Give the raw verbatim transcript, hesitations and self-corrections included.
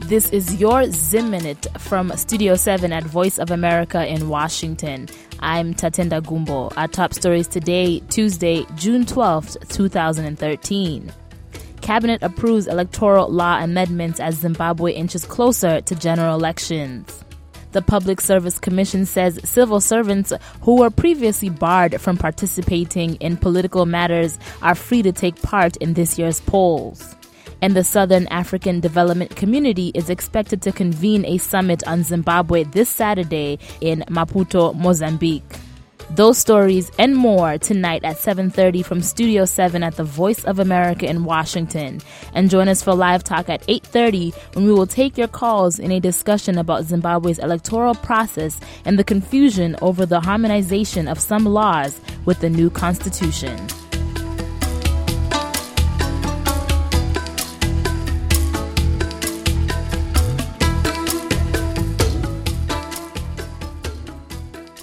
This is your Zim Minute from Studio seven at Voice of America in Washington. I'm Tatenda Gumbo. Our top stories today, Tuesday, June twelfth, twenty thirteen. Cabinet approves electoral law amendments as Zimbabwe inches closer to general elections. The Public Service Commission says civil servants who were previously barred from participating in political matters are free to take part in this year's polls. And the Southern African Development Community is expected to convene a summit on Zimbabwe this Saturday in Maputo, Mozambique. Those stories and more tonight at seven thirty from Studio seven at the Voice of America in Washington. And join us for live talk at eight thirty when we will take your calls in a discussion about Zimbabwe's electoral process and the confusion over the harmonization of some laws with the new constitution.